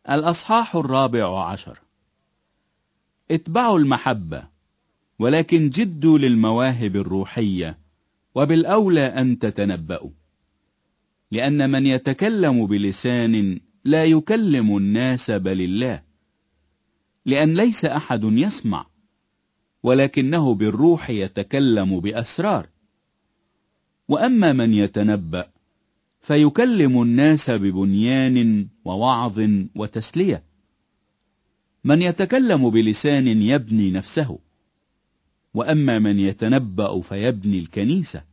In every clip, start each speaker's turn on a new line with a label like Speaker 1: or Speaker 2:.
Speaker 1: الأصحاح 14. اتبعوا المحبة، ولكن جدوا للمواهب الروحية، وبالأولى أن تتنبأوا. لأن من يتكلم بلسان لا يكلم الناس بل الله، لأن ليس أحد يسمع، ولكنه بالروح يتكلم بأسرار. وأما من يتنبأ فيكلم الناس ببنيان ووعظ وتسلية. من يتكلم بلسان يبني نفسه، وأما من يتنبأ فيبني الكنيسة.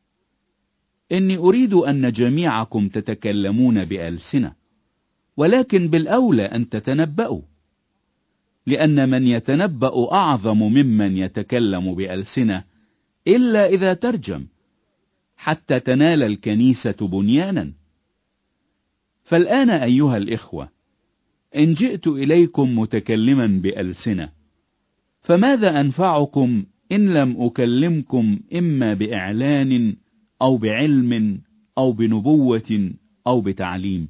Speaker 1: إني أريد أن جميعكم تتكلمون بألسنة، ولكن بالأولى أن تتنبأوا، لأن من يتنبأ أعظم ممن يتكلم بألسنة، إلا إذا ترجم، حتى تنال الكنيسة بنيانا. فالآن أيها الإخوة، إن جئت إليكم متكلما بألسنة، فماذا أنفعكم إن لم أكلمكم إما بإعلان أو بعلم أو بنبوة أو بتعليم؟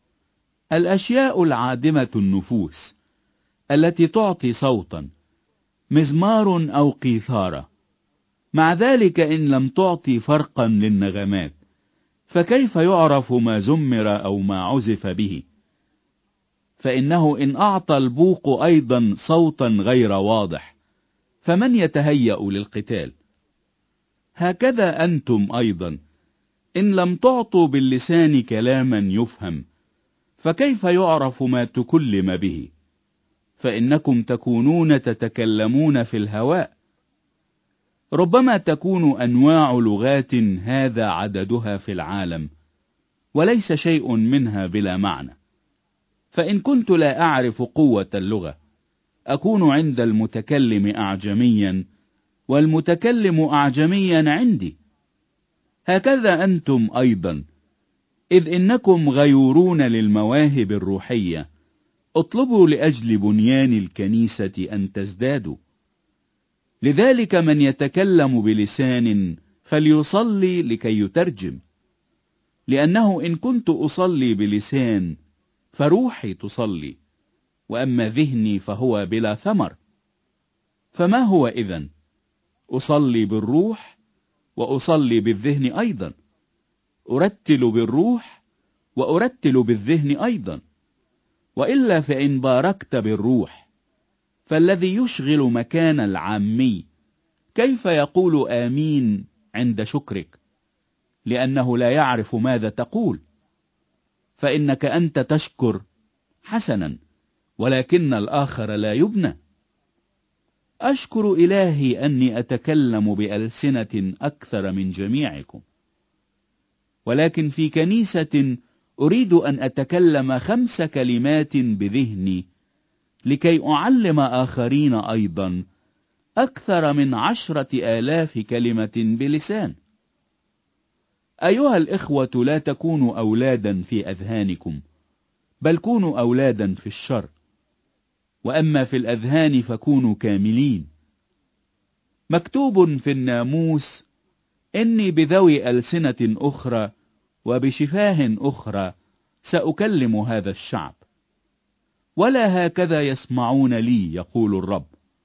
Speaker 1: الأشياء العادمة النفوس التي تعطي صوتا، مزمار أو قيثارة، مع ذلك إن لم تعطي فرقا للنغمات، فكيف يعرف ما زمر أو ما عزف به؟ فإنه إن أعطى البوق أيضا صوتا غير واضح، فمن يتهيأ للقتال؟ هكذا أنتم أيضا إن لم تعطوا باللسان كلاما يفهم، فكيف يعرف ما تكلم به؟ فإنكم تكونون تتكلمون في الهواء. ربما تكون أنواع لغات هذا عددها في العالم، وليس شيء منها بلا معنى. فإن كنت لا أعرف قوة اللغة، أكون عند المتكلم أعجميا، والمتكلم أعجميا عندي. هكذا أنتم أيضا، إذ إنكم غيورون للمواهب الروحية، اطلبوا لأجل بنيان الكنيسة أن تزدادوا. لذلك من يتكلم بلسان فليصلي لكي يترجم، لأنه إن كنت أصلي بلسان فروحي تصلي، وأما ذهني فهو بلا ثمر. فما هو إذن؟ أصلي بالروح وأصلي بالذهن أيضا، أرتل بالروح وأرتل بالذهن أيضا. وإلا فإن باركت بالروح، فالذي يشغل مكان العامي كيف يقول آمين عند شكرك؟ لأنه لا يعرف ماذا تقول. فإنك أنت تشكر حسنا، ولكن الآخر لا يبنى. أشكر إلهي أني أتكلم بألسنة أكثر من جميعكم، ولكن في كنيسة أريد أن أتكلم 5 كلمات بذهني، لكي أعلم آخرين أيضا أكثر من 10,000 كلمة بلسان. أيها الإخوة، لا تكونوا أولادا في أذهانكم، بل كونوا أولادا في الشر. وأما في الأذهان فكونوا كاملين. مكتوب في الناموس: إني بذوي ألسنة أخرى وبشفاه أخرى سأكلم هذا الشعب، ولا هكذا يسمعون لي، يقول الرب.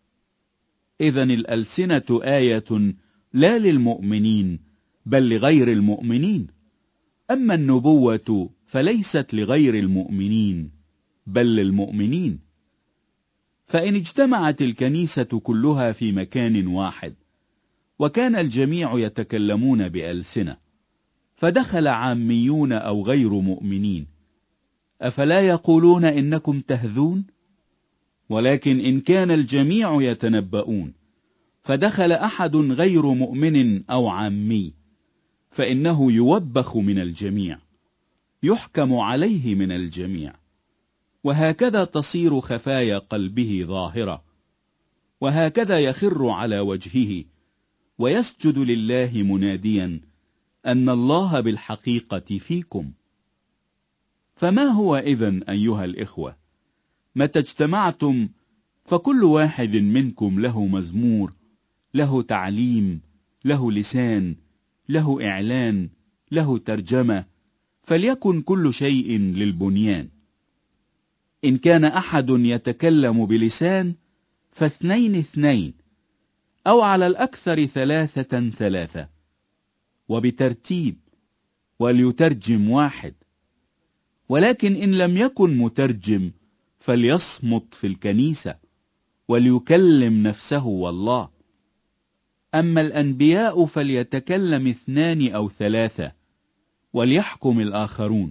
Speaker 1: إذن الألسنة آية لا للمؤمنين بل لغير المؤمنين، أما النبوة فليست لغير المؤمنين بل للمؤمنين. فإن اجتمعت الكنيسة كلها في مكان واحد، وكان الجميع يتكلمون بألسنة، فدخل عاميون أو غير مؤمنين، أفلا يقولون إنكم تهذون؟ ولكن إن كان الجميع يتنبؤون، فدخل أحد غير مؤمن أو عامي، فإنه يوبخ من الجميع، يحكم عليه من الجميع. وهكذا تصير خفايا قلبه ظاهرة، وهكذا يخر على وجهه ويسجد لله مناديا أن الله بالحقيقة فيكم. فما هو إذن أيها الإخوة؟ متى اجتمعتم فكل واحد منكم له مزمور، له تعليم، له لسان، له إعلان، له ترجمة، فليكن كل شيء للبنيان. إن كان أحد يتكلم بلسان فاثنين اثنين، أو على الأكثر ثلاثة ثلاثة، وبترتيب، وليترجم واحد. ولكن إن لم يكن مترجم فليصمت في الكنيسة، وليكلم نفسه والله. أما الأنبياء فليتكلم اثنان أو ثلاثة، وليحكم الآخرون.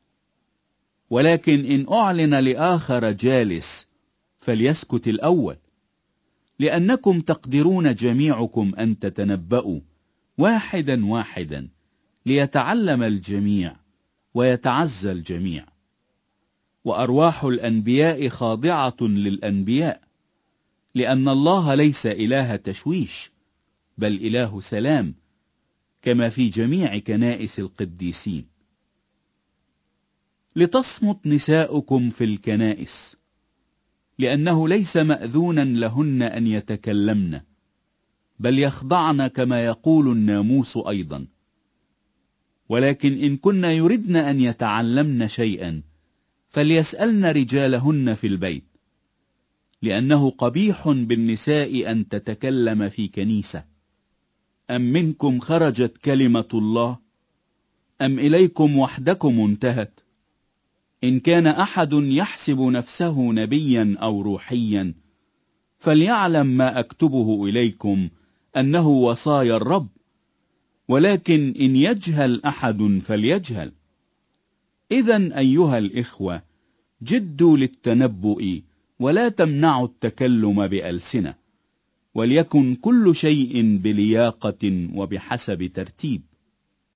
Speaker 1: ولكن إن أعلن لآخر جالس فليسكت الأول، لأنكم تقدرون جميعكم أن تتنبأوا واحدا واحدا، ليتعلم الجميع ويتعزى الجميع. وأرواح الأنبياء خاضعة للأنبياء، لأن الله ليس إله تشويش، بل إله سلام، كما في جميع كنائس القديسين. لتصمت نساؤكم في الكنائس، لأنه ليس مأذونا لهن أن يتكلمن، بل يخضعن كما يقول الناموس أيضا. ولكن إن كن يردن أن يتعلمن شيئا فليسألن رجالهن في البيت، لأنه قبيح بالنساء أن تتكلم في كنيسة. أم منكم خرجت كلمة الله؟ أم إليكم وحدكم انتهت؟ إن كان أحد يحسب نفسه نبيا أو روحيا فليعلم ما أكتبه إليكم أنه وصايا الرب. ولكن إن يجهل أحد فليجهل. إذن أيها الإخوة، جدوا للتنبؤ، ولا تمنعوا التكلم بألسنة، وليكن كل شيء بلياقة وبحسب ترتيب.